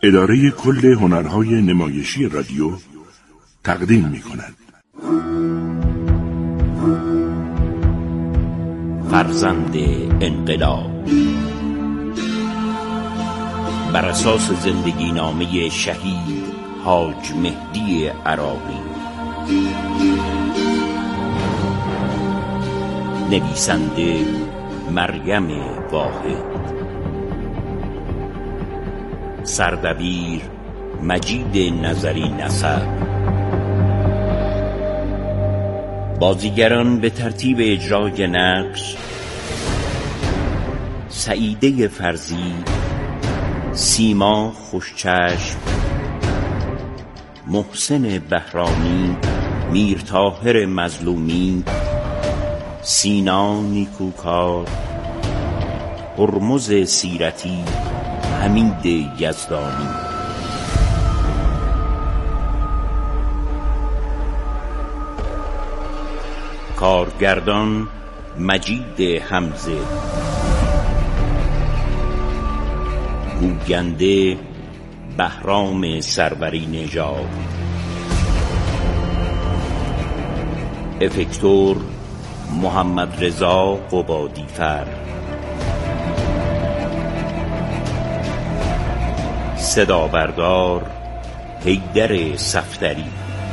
اداره کل هنرهای نمایشی رادیو تقدیم می‌کند. فرزند انقلاب بر اساس زندگی نامه شهید حاج مهدی عراقی، نویسنده مریم واحد، سردبیر مجید نظری نصر. بازیگران به ترتیب اجرای نقش: سعیده فرزی، سیما خوشچشم، محسن بهرانی، میرطاهر مظلومی، سینا نیکوکار، هرمز سیرتی، حمید یزدانی. کارگردان مجید حمزه، گوینده بهرام سروری نژاد، افکتور محمد رضا قبادیفر، صدابردار حیدر صفدری،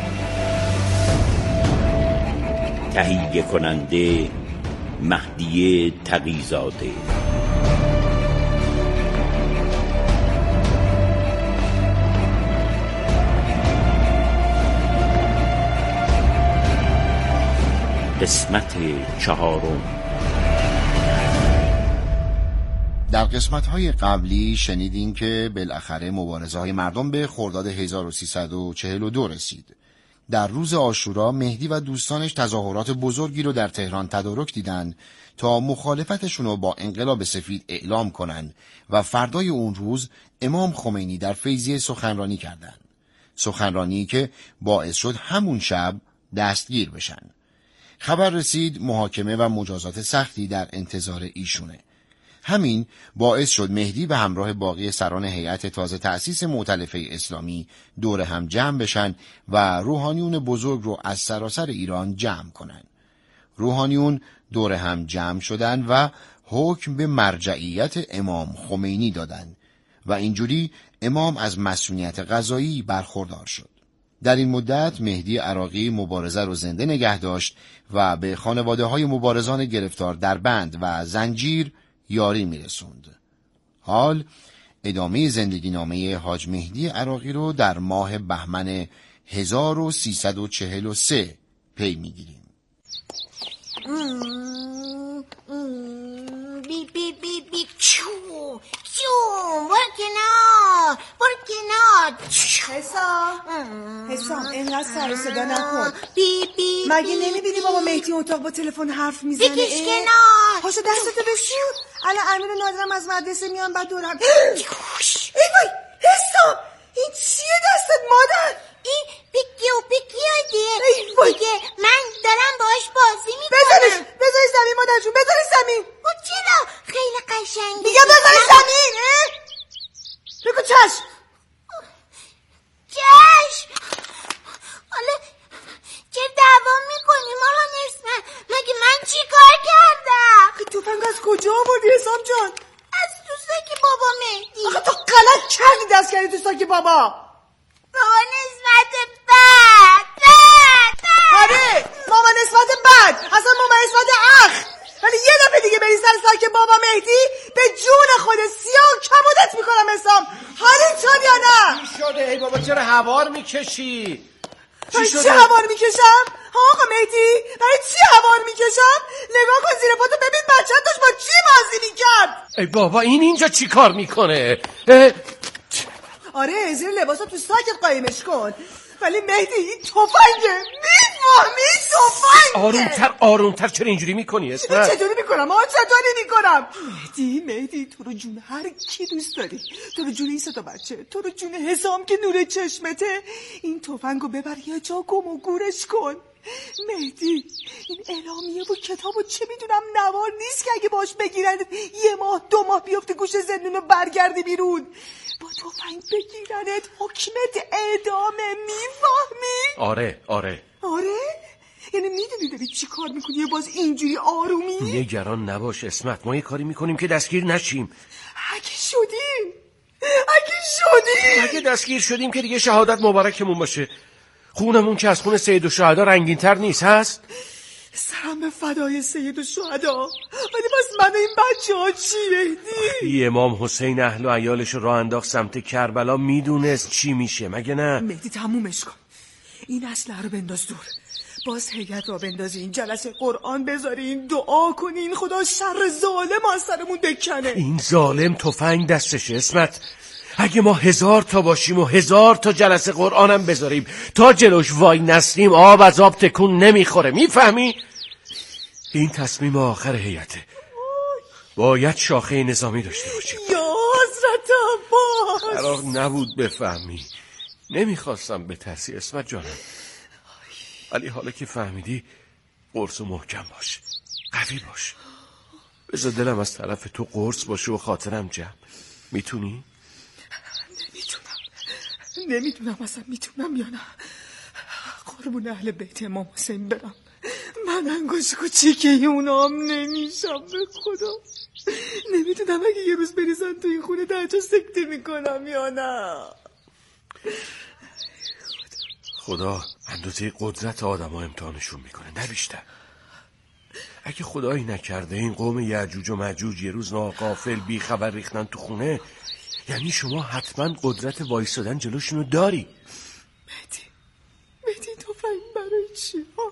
تهیه کننده مهدی تقی‌زاده. قسمت 4. در قسمت‌های قبلی شنیدین که بالاخره مبارزه‌های مردم به خرداد 1342 رسید. در روز عاشورا مهدی و دوستانش تظاهرات بزرگی رو در تهران تدارک دیدن تا مخالفتشون رو با انقلاب سفید اعلام کنن و فردای اون روز امام خمینی در فیضیه سخنرانی کردن. سخنرانی که باعث شد همون شب دستگیر بشن. خبر رسید محاکمه و مجازات سختی در انتظار ایشونه. همین باعث شد مهدی به همراه باقی سران هیئت تازه تأسیس مؤتلفه اسلامی دور هم جمع بشن و روحانیون بزرگ رو از سراسر ایران جمع کنن. روحانیون دور هم جمع شدن و حکم به مرجعیت امام خمینی دادن و اینجوری امام از مسئولیت قضایی برخوردار شد. در این مدت مهدی عراقی مبارزه رو زنده نگه داشت و به خانواده های مبارزان گرفتار در بند و زنجیر یاری میرسوند. حال ادامه زندگی نامه حاج مهدی عراقی رو در ماه بهمن 1343 پی میگیریم. بی بی بی بی چو برو کنار حسام اینقدر سر صدا نکن. بی بی مگه نمیبینی بابا مهدی اتاق با تلفن حرف میزنه؟ بکش کنار. پاشو دستتو بشور. الان امیر و نادرم از مدرسه میان بعد دورم. ای وای حسام این چیه دستت مادر؟ این بکیاده دیگه من دارم باش بازی میکنم. بذاری زمین مادر جون، بذاری زمین. چرا؟ خیلی قشنگه. میگم بذاری زمین. بگو چشم. حالا چرا دعوا میکنی ماما نسمت؟ مگه من چی کار کردم؟ تفنگ از کجا آوردی حسام جان؟ از تو ساک بابا مهدی. آخه تو غلط کردی دست کردی تو ساک بابا. ماما نسمت بد. آره ماما نسبت بد، اصلا ماما نسبت اخ. ولی یه دفعه دیگه بری سر ساک بابا مهدی به جون خود سیاه کبودت میکنم حسام. حالت شد یا نه؟ چی شده؟ ای بابا چرا هوار میکشی؟ چی هوار میکشم؟ آقا مهدی برای چی هوار میکشم؟ نگاه کن زیر پاتو ببین بچه‌ت داشت با چی بازی میکرد. ای بابا این اینجا چی کار میکنه؟ آره زیر لباسا تو ساکت قایمش کن. ولی مهدی این تفنگه، میفهمی؟ تفنگه. آرومتر چرا اینجوری میکنی اسمت؟ چطوری میکنم؟ مهدی تو رو جون هر کی دوست داری، تو رو جون این سه تا بچه، تو رو جون حسام که نور چشمته، این تفنگو ببر یه جا گم و گورش کن. مهدی این اعلامیه و کتاب و چه میدونم نوار نیست که اگه باش بگیرن 1 ماه 2 ماه بیفته گوش زندون و برگردی بیرون. با تفنگ بگیرنت حکمت اعدامه، میفهمی؟ آره یعنی میدونی داری چی کار میکنی باز اینجوری آرومی؟ نگران نباش اسمت، ما یه کاری میکنیم که دستگیر نشیم. اگه دستگیر شدیم که دیگه شهادت مبارکمون باشه. خونمون که از خون سید الشهدا رنگین تر نیست هست؟ سرم به فدای سید الشهدا، ولی بس من این بچه ها چی مهدی؟ امام حسین اهل و عیالش راه انداخت سمت کربلا، میدونست چی میشه مگه نه؟ مهدی تمومش کن، این اسلحه رو بنداز دور، باز هیئت را بندازین، جلسه قرآن بذارین، دعا کنین خدا شر ظالم از سرمون بکنه. این ظالم تفنگ دستشه اسمت. اگه ما 1000 تا باشیم و 1000 تا جلسه قرآنم بذاریم تا جلوش وای نسلیم آب از آب تکون نمیخوره، میفهمی؟ این تصمیم آخر هیئته، باید شاخه نظامی داشته باشیم. یا حضرت عباس، قرار نبود بفهمی، نمیخواستم به ترسی اسمت جانم، ولی حالا که فهمیدی قرص و محکم باش، قوی باش، بذار دلم از طرف تو قرص باشه و خاطرم جمع. میتونی؟ نمیدونم اصلا میتونم یا نه. قربون اهل بیت امام حسین برم، من انگوش کوچیکه اونام نمیشم به خدا. نمیدونم اگه یه روز بریزن تو این خونه درجا سکته میکنم یا نه. خدا اندازه قدرت آدم ها امتحانشون میکنه، نه بیشتر. اگه خدایی نکرده این قوم یعجوج و مجوج یه روز ناغافل بی خبر ریختن تو خونه، یعنی شما حتما قدرت وایسادن جلوشونو داری. مهدی تفنگ برای چی ها؟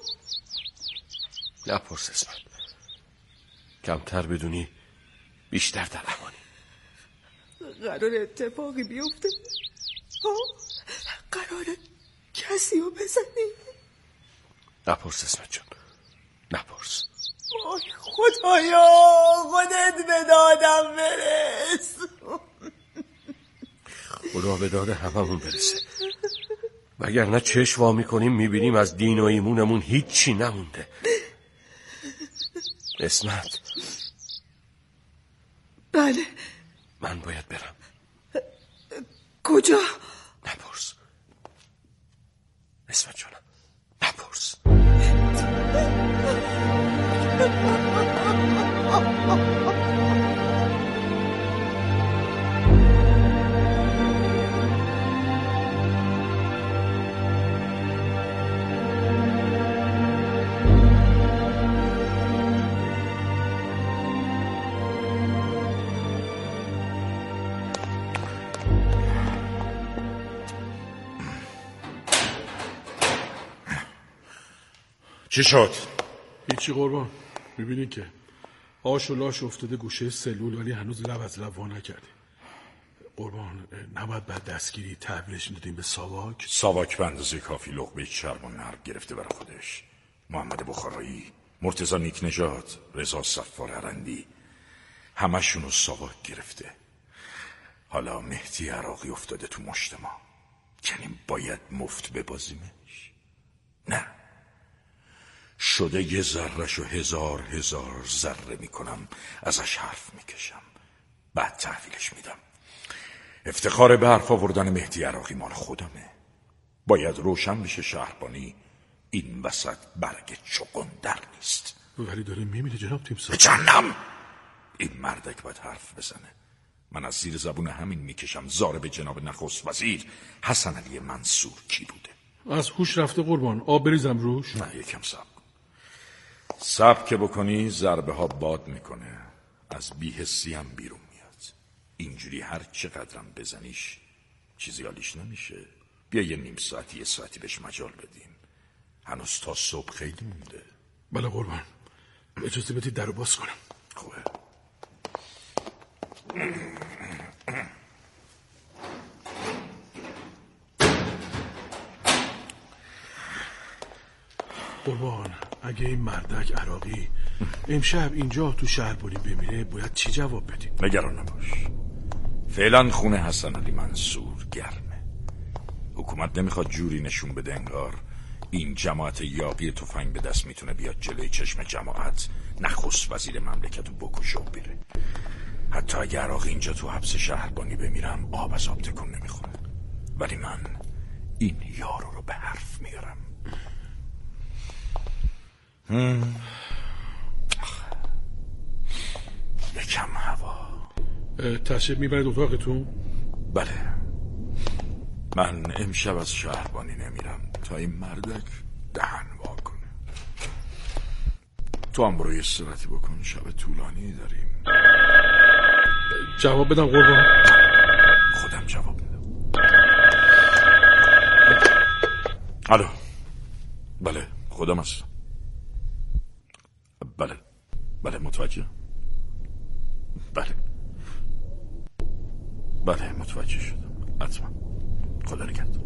نپرس اسمت، کمتر بدونی بیشتر در امانی. قرار اتفاقی بیفته؟ قرار کسی رو بزنی؟ نپرس اسمت جان، نپرس. وای خدایا، خودت به دادم برس. خدا به داد هممون برسه، وگرنه چشم وا میکنیم میبینیم از دین و ایمونمون هیچی نمونده. اسمت. بله. من باید برم. کجا؟ نپرس اسمت جانم، نپرس. چی شد؟ هیچی قربان، میبینی که آش و لاش افتاده گوشه سلول، ولی هنوز لب از لب وا نکردی. قربان نباید بعد دستگیری تحویلش میدادیم به ساواک؟ ساواک به اندازه کافی لقمه چرب و نرم گرفته برای خودش. محمد بخارایی، مرتضی نیکنژاد، رضا صفار ارندی، همشونو ساواک گرفته. حالا مهدی عراقی افتاده تو مشت ما، یعنی باید مفت ببازیمش؟ نه، شده یه ذره‌شو 1000 ذره میکنم، ازش حرف میکشم، بعد تحویلش میدم. افتخار به حرف آوردن مهدی عراقی مال خودمه. باید روشن بشه شهربانی این وسط برگ چغندر نیست. ولی داره میمیره جناب تیمسار. به جهنم! این مردک باید حرف بزنه. من از زیر زبون همین میکشم زار به جناب نخست وزیر حسن علی منصور کی بوده. از هوش رفته قربان، آب بریزم روش؟ نه، یکم صبر که بکنی ضربه ها باد میکنه، از بی‌حسی هم بیرون میاد. اینجوری هر چقدرم بزنیش چیزی حالیش نمیشه. بیا یه نیم ساعتی 1 ساعتی بهش مجال بدیم، هنوز تا صبح خیلی مونده. بله قربان، اجازه بدید درو باز کنم. خوبه. قربان اگه این مردک عراقی امشب اینجا تو شهربانی بمیره باید چی جواب بدیم؟ نگران نباش، فعلا خونه حسن علی منصور گرمه. حکومت نمیخواد جوری نشون بده انگار این جماعت یاقی تفنگ به دست میتونه بیاد جلوی چشم جماعت نخست وزیر مملکت رو بکشه و بره. حتی اگر عراق اینجا تو حبس شهربانی بمیرم آب از آب تکون نمیخوره، ولی من این یارو رو به حرف میارم. یکم هوا. تشریف میبرید اتاقتون؟ بله، من امشب از شهربانی نمیرم تا این مردک دهن وا کنه. تو هم برو یه استراحتی بکن، شب طولانی داریم. جواب بدم قربان؟ خودم جواب بدم. الو. بله خودم هستم. بله متوجه. بله متوجه شدم. حتما. خدا نگهدار.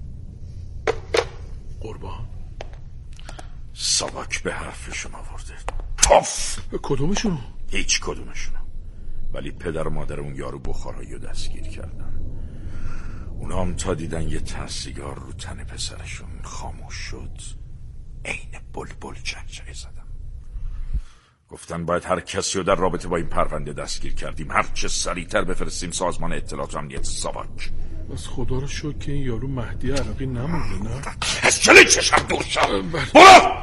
قربان ساواک به حرفشون آورده. پاف. کدومشون؟ هیچ کدومشون. ولی پدر و مادر اون یارو بخارایی رو دستگیر کردن. اونا هم تا دیدن یه ته سیگار رو تن پسرشون خاموش شد، عین بلبل چهچه زدن. گفتن باید هر کسی رو در رابطه با این پرونده دستگیر کردیم هر چه سریعتر بفرستیم سازمان اطلاعات و امنیت ساواک. بس خدا رو شکر که این یارو مهدی عراقی نمونده. نه از جلوی چشم دور شد. برو.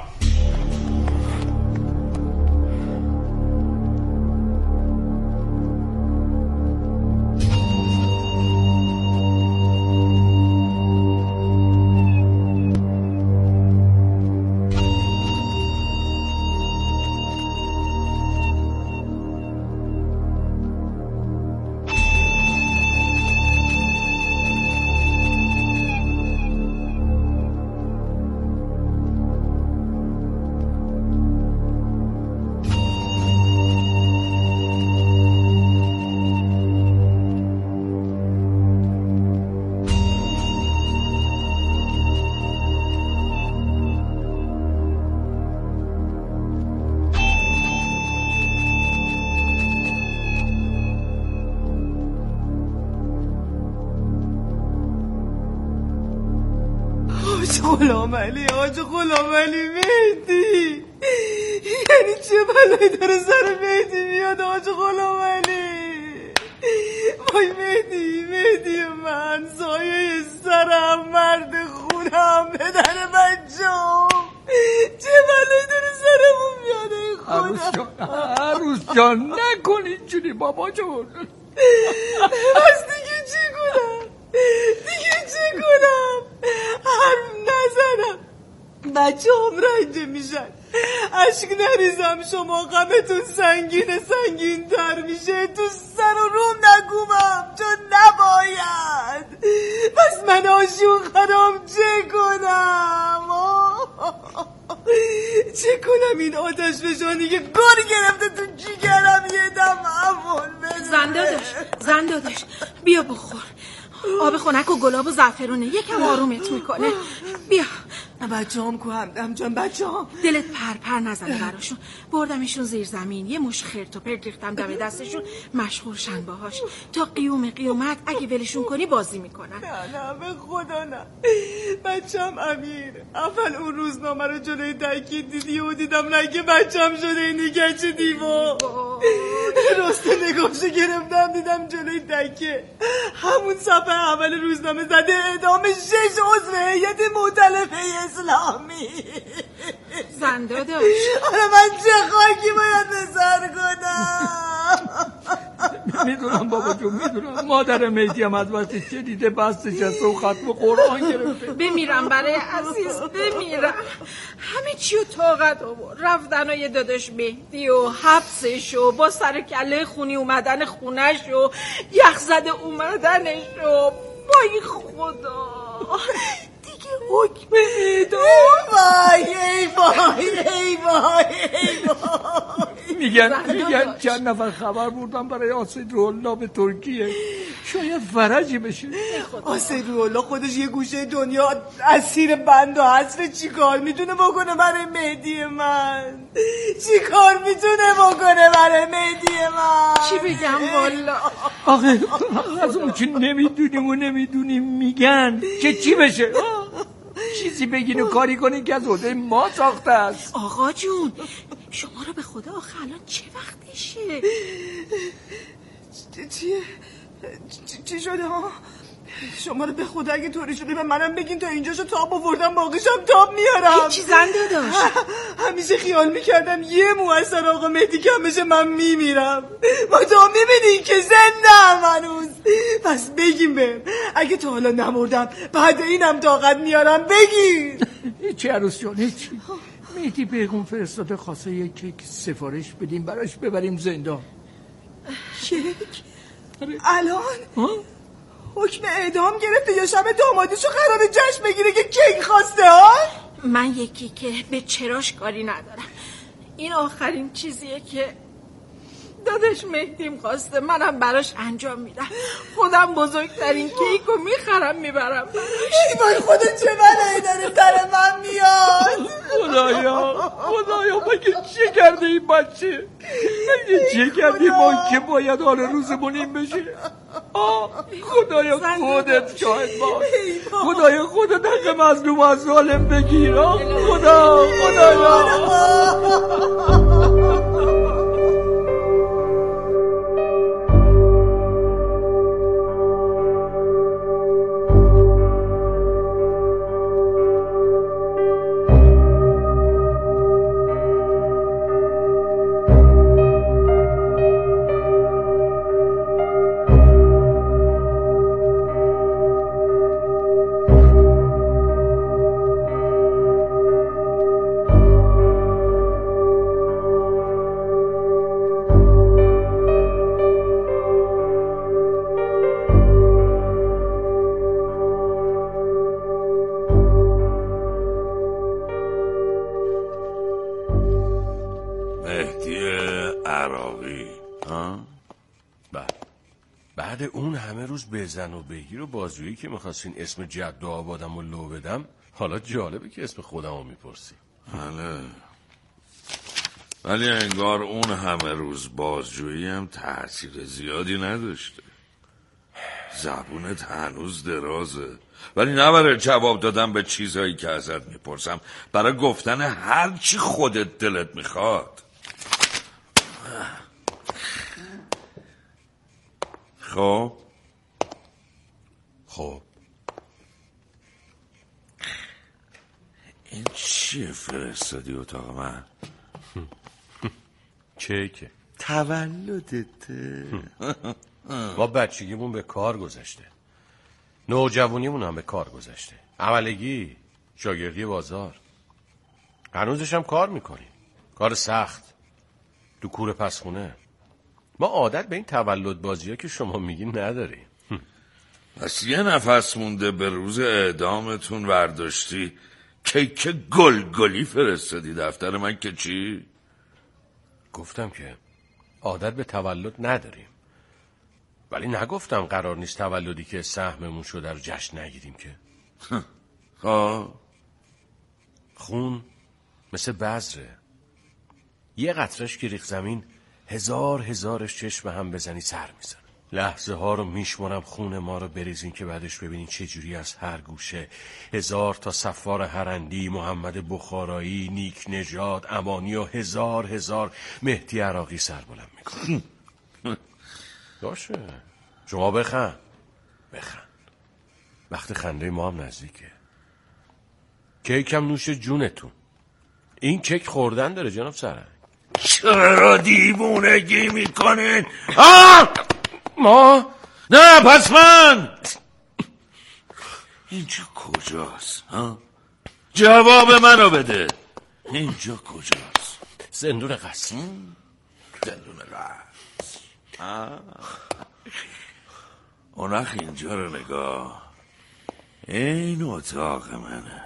حاج غلام علی مهدی، یعنی چه بلایی داره سر مهدی میاد حاج غلام علی؟ وای مهدی من، سایه سرم، مرد خونم، پدر بچه‌ام، چه بلایی داره سرمون میاد ای خدا؟ عروس جان نکن اینجوری بابا جون. بس دیگه چی کنم؟ حرف نزنم، بچه هم رنجه میشن، عشق نریزم، شما غمتون سنگین تر میشه، تو سر و روم نگومم چون نباید. پس من آشون خرام چه کنم این آتش فشانی که گر گرفته تو جیگرم یه دم امون بده. زن داداش بیا بخور، آب خنک و گلاب و زعفرونه یکم آرومت میکنه. بیا. بچه‌ام کو همدم جان، بچه‌ام دلت پر نزنه براشون. بردمشون زیر زمین، یه مش خرت و پرت ریختم دم دستشون، مشغول شن باهاش تا قیامت اگه ولشون کنی بازی میکنن. نه به خدا نه. بچه‌م امیر اول اون روزنامه رو جلوی دکی دیدی و دیدم نگه بچه‌م شده اینی گچ دیوا. راسته نگاهشو گرفتم دیدم جلوی دکه همون صفحه اول روزنامه زده اعدام 6 عضو هیئت مؤتلفه اسلامی. زن داداش حالا من چه خاکی باید نثار کنم؟ میدونم بابا جون، میدونم مادر مهدی هم از وقتی چه دیده بستش از و ختم قرآن گرفته. بمیرم برای عزیز، بمیرم. همه چی رو طاقت آورد، رفتن و یه داداش مهدی و حبسش و با سر کله خونی اومدن خونش و یخ زده اومدنش و وای خدا دیگه حکم اعدام. وای میگن چند نفر خبر بردن برای آسید روح‌الله به ترکیه، شاید فرجی بشه. آسید روح‌الله خودش یه گوشه دنیا اسیر بند و حصر، چی کار میتونه بکنه برای مهدی من؟ چی بگم والا؟ آخه از اون چی نمیدونیم میگن که چی بشه. چیزی بگین و کاری کنین که از عهده ما ساخته است. آقا جون شما رو به خدا آخه الان چه وقتشه؟ چی شده ها؟ شما رو به خدا اگه طوری شده به منم بگین تا اینجاشو تاب آوردم باقیشم تاب میارم. چی زنده داشت؟ همیشه خیال میکردم یه مو از سر آقا مهدی که همیشه من میمیرم و تا میبینین که زنده هنوز. پس بگیم بهم اگه تا حالا نمردم بعد اینم طاقت میارم بگین. هیچی عروس جان هیچی. مهدی پیغام فرستاده خواسته یک کیک سفارش بدیم براش ببریم زندان. کیک؟ الان؟ حکم اعدام گرفته یا شب دامادیشو قراره جشن بگیره که کیک خواسته ها؟ من یکی که به چراش کاری ندارم. این آخرین چیزیه که داداش مهدیم خواسته، منم براش انجام میدم. خودم بزرگترین کیکو میخرم میبرم براش. ای خدا چه بلایی داره سر من میاد. خدایا مگه چه کرده این بچه؟ مگه چه کردی ما که باید حال روزمون این بشه؟ خدایا خودت شاهد باش. خدایا خودت حق مظلوم از ظالم بگیر. خدایا بعد اون همه روز بزن و بگیر و بازجویی که میخواستین اسم جد و آبادم و لو بدم، حالا جالبه که اسم خودم رو میپرسی. بله، ولی انگار اون همه روز بازجویی هم تأثیر زیادی نداشته. زبونت هنوز درازه، ولی نه برای جواب دادن به چیزایی که ازت میپرسم، برای گفتن هر چی خودت دلت میخواد. خب این چیه فرستادی اتاق من؟ کیکه تولدته. با بچگیمون به کار گذشته، نوجوانیمون هم به کار گذشته، عملگی، شاگردی بازار، هنوزش هم کار میکنیم، کار سخت تو کوره پسخونه. ما عادت به این تولد بازی ها که شما میگین نداریم. پس یه نفس مونده به روز اعدامتون ورداشتی کیک گلگلی فرستادی دفتر من که چی؟ گفتم که عادت به تولد نداریم، ولی نگفتم قرار نیست تولدی که سهممون شده در جشن نگیریم که. خون مثل بذره، یه قطرش که ریخ زمین هزارش چشم هم بزنی سر میزنه. لحظه ها رو میشمارم خون ما رو بریزین که بعدش ببینین چه جوری از هر گوشه 1000 تا صفار هرندی، محمد بخارایی، نیک نژاد، امانی و هزار مهدی عراقی سر بلند میکنن. باشه شما بخند وقت خنده ما هم نزدیکه. کیک هم نوش جونتون. این کیک خوردن داره جناب سرنگ. چرا دیوونگی میکنین؟ ما؟ نه پس من. اینجا کجاست؟ جواب منو بده. اینجا کجاست؟ زندون قصر. زندون قصر. اونخ اینجا رو نگاه. این اتاق منه.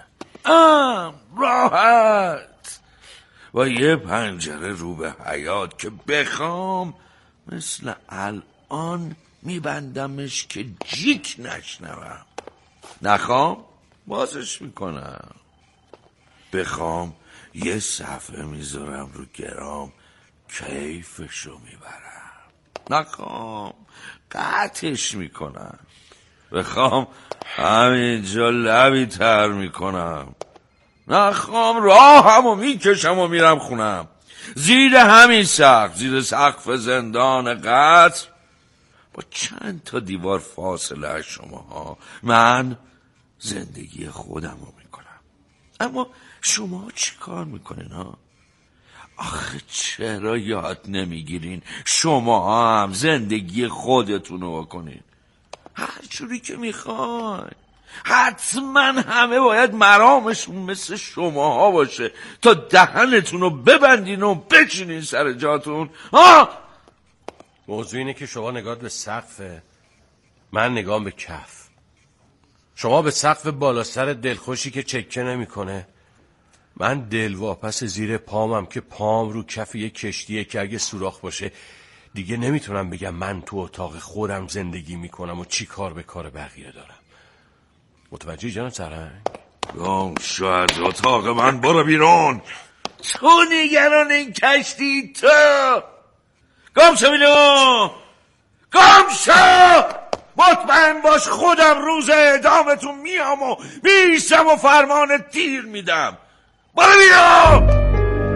راحت و یه پنجره رو به حیاط که بخوام مثل الان میبندمش که جیک نشنوم، نخوام بازش میکنم، بخوام یه صفحه میذارم رو گرام کیفشو میبرم، نخوام قطعش میکنم، بخوام همینجا لبی تر میکنم، نخوام راهمو میکشم و میرم خونم. زیر همین سقف، زیر سقف زندان قصر با چند تا دیوار فاصله از شماها من زندگی خودم رو میکنم. اما شما چی کار میکنین ها؟ آخه چرا یاد نمیگیرین شما هم زندگی خودتون رو بکنین هر جوری که میخواین؟ حتما همه باید مرامشون مثل شماها باشه تا دهنتون رو ببندین و بچینین سر جاتون. موضوع اینه که شما نگاه به سقفه، من نگاه به کف. شما به سقف بالا سر دلخوشی که چکه نمیکنه، من دلواپس زیر پامم که پام رو کف یک کشتیه که اگه سوراخ باشه دیگه نمیتونم بگم من تو اتاق خودم زندگی میکنم و چی کار به کار بقیه دارم. متوجه جناب سرهنگ؟ شاید اتاق من برو بیرون. تو نگران این کشتی تو گم شو بیرون، گم شو. مطمئن باش خودم روز اعدامتون میام و میشم و فرمان تیر میدم. برو بیرون.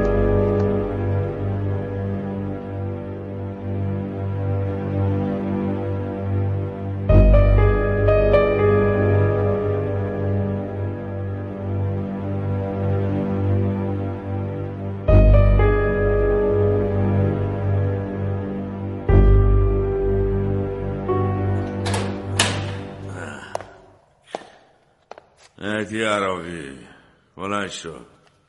مهدی عراقی بلند شو.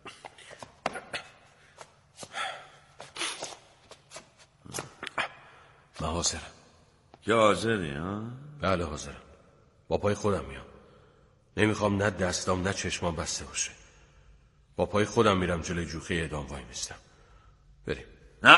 من حاضرم. که حاضری ها؟ بله حاضرم. با پای خودم میام. نمیخوام نه دستام نه چشمام بسته باشه. با پای خودم میرم جلوی جوخه اعدام وای میستم. بریم. نه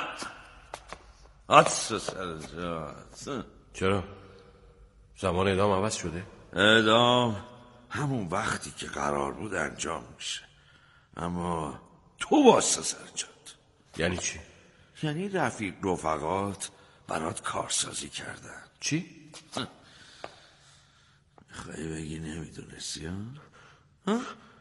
حدس سر جات. چرا؟ زمان اعدام عوض شده؟ اعدام همون وقتی که قرار بود انجام میشه، اما تو واسه سر جات. یعنی چی؟ یعنی رفقات برات کارسازی کردن. چی؟ میخوایی بگی نمیدونستی ها؟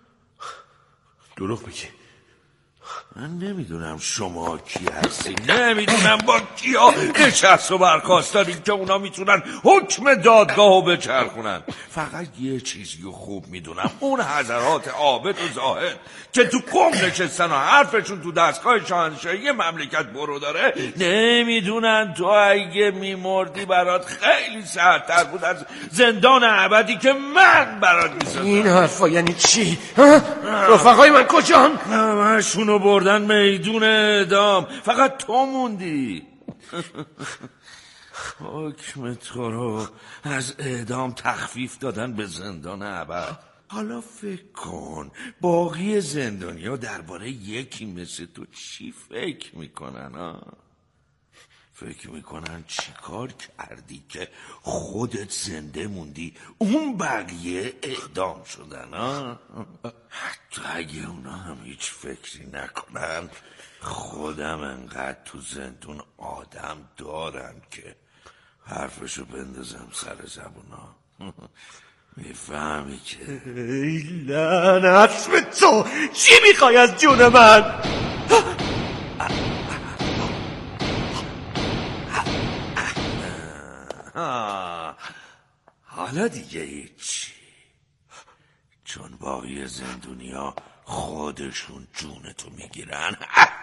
دروغ بگی. من نمیدونم شما کی هستی، نمیدونم با کیا نشست و برخواست داریم که اونا میتونن حکم دادگاهو بچرخونن. فقط یه چیزی رو خوب میدونم، اون حضرات عابد و زاهد که تو قم نشستن و حرفشون تو دستگاه شاهنشاهی مملکت برو داره، نمیدونن تو اگه میمردی برات خیلی سخت‌تر بود از زندان ابدی که من برات میسازم. این حرفا یعنی چی؟ رفقای من کجان؟ همشونو بردن میدون اعدام، فقط تو موندی. حکم تو رو از اعدام تخفیف دادن به زندان ابد. حالا فکر کن باقی زندانیا درباره یکی مثل تو چی فکر میکنن ها؟ فکر میکنن چی کار کردی که خودت زنده موندی، اون بقیه اعدام شدن ها؟ حتی اگه اونا هم هیچ فکری نکنن، خودم انقدر تو زندون آدم دارم که حرفشو بندازم سر زبونا. میفهمی که ای لعنت به تو، چی میخوای از جون من؟ حالا دیگه هیچی، چون باقی زندونیا خودشون جونتو میگیرن.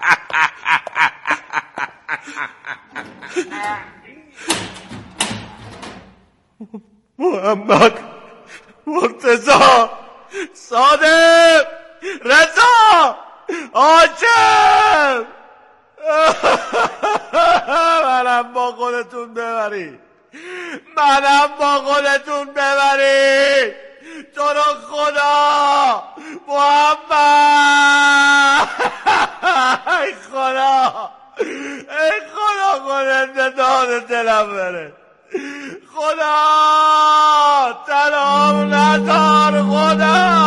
محمد، مرتضی، صادق، رضا، حاکم، منم با خودتون ببرید، منم با خودتون ببرید، تو رو خدا. محمد، ای خدا، ای خدا، خودت داد دلم بره. خدا تنام ندار. خدا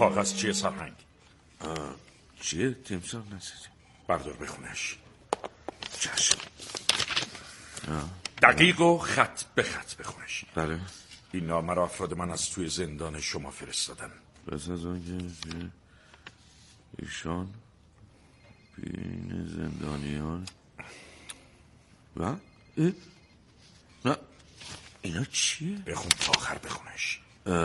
کاغذ چیه سرهنگ؟ چیه تیمسار نسیزی؟ بردار بخونش. چشم. دقیق و خط به خط بخونش. بله. این نامه را افراد من از توی زندان شما فرستادن. پس از آنکه ایشان بین زندانیان و نه اینا چیه؟ بخون تا آخر بخونش.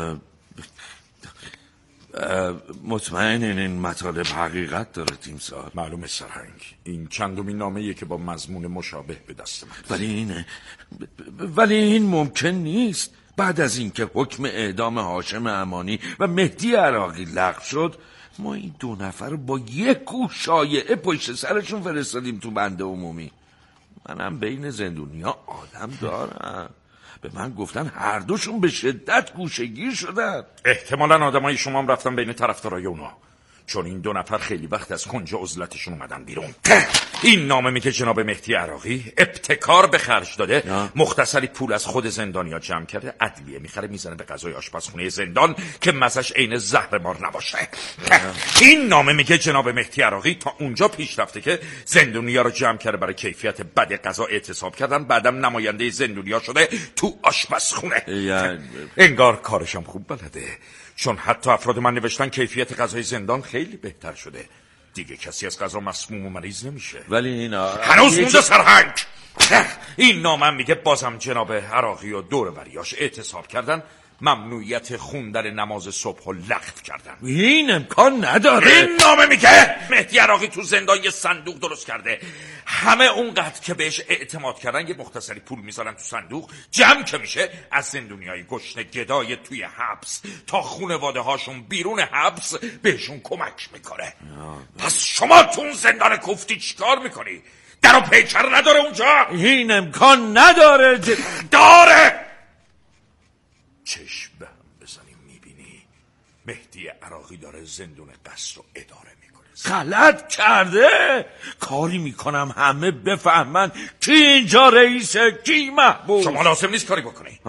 مطمئن این مطالب حقیقت داره تیمسار؟ معلومه سرهنگ. این چندمین نامه‌ایه که با مضمون مشابه به دست من. ولی این ممکن نیست. بعد از اینکه حکم اعدام هاشم امانی و مهدی عراقی لغو شد، ما این 2 نفر رو با یک کوه شایعه پشت سرشون فرستادیم تو بند عمومی. منم بین زندونیا آدم دارم. به من گفتن هر دوشون به شدت گوشه‌گیر شدن. احتمالاً آدمای شما هم رفتن بین طرفدارای اونا، چون این 2 نفر خیلی وقت از کنج عزلتشون اومدن بیرون. این نامه میگه جناب مهدی عراقی ابتکار به خرج داده، مختصری پول از خود زندانیا جمع کرده، ادویه میخره میزنه به غذای آشپزخونه زندان که مزه‌اش عین زهر مار نباشه. این نامه میگه جناب مهدی عراقی تا اونجا پیش رفته که زندونیا رو جمع کرده برای کیفیت بد غذا اعتصاب کردن، بعدم نماینده زندونیا شده تو آشپزخونه. انگار کارشم خوب بلده، چون حتی افراد من نوشتن کیفیت غذای زندان خیلی بهتر شده، دیگه کسی از غذا مسموم و مریض نمیشه. ولی اینا هنوز مونده سرهنگ. این نامه میگه بازم جناب عراقی و دور بریاش اعتصاب کردن، ممنوعیت خوندن نماز صبح و لغو کردن. این امکان نداره. این نامه میگه مهدی عراقی تو زندان یه صندوق درست کرده، همه اونقدر که بهش اعتماد کردن یه مختصری پول میذارن تو صندوق، جمع که میشه از زندونیای گشنه گدای توی حبس تا خانواده هاشون بیرون حبس بهشون کمک میکنه. پس شما تو اون زندان کوفتی چیکار میکنی؟ در و پیکر نداره اونجا؟ این امکان نداره. داره. چشم به هم بزنیم میبینی مهدی عراقی داره زندون قصر رو اداره میکنه. غلط کرده. کاری میکنم همه بفهمن کی اینجا رئیسه کی محبوب. شما لازم نیست کاری بکنی.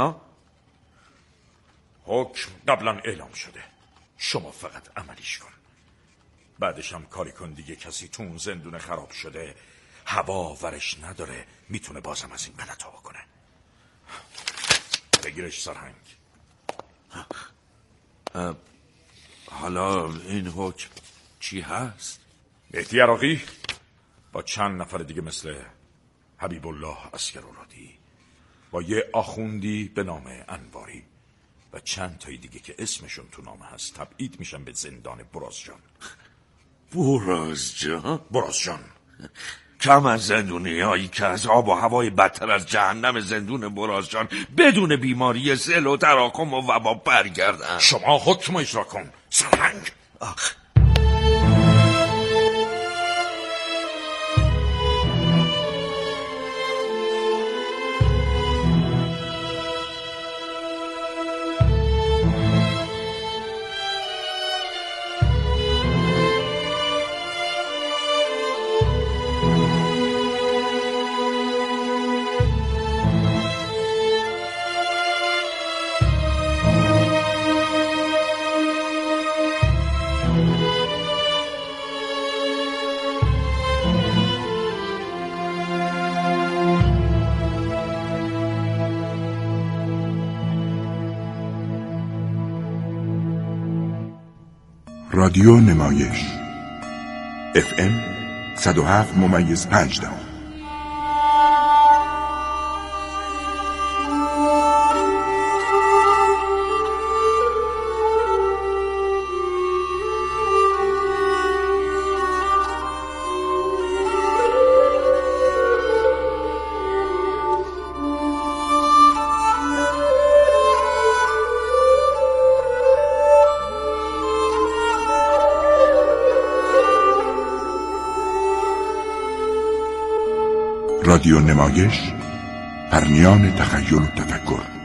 حکم قبلا اعلام شده، شما فقط عملیش کن. بعدش هم کاری کن دیگه کسی تو اون زندون خراب شده هوا ورش نداره میتونه بازم از این غلطا بکنه. بگیرش سرهنگ. حالا این حکم چی هست؟ مهدی عراقی با چند نفر دیگه مثل حبیب الله عسکرآرادی، با یه آخوندی به نام انواری و چند تای دیگه که اسمشون تو نامه هست تبعید میشن به زندان برازجان. برازجان کم از زندونی هایی که از آب و هوای بدتر از جهنم زندون برازجان بدون بیماری سیل و تراکم و وبا برگردن. شما حکم اجرا کن سرهنگ. رادیو نمایش FM 107.5. رادیو نمایش، پرمیان تخیل و تفکر.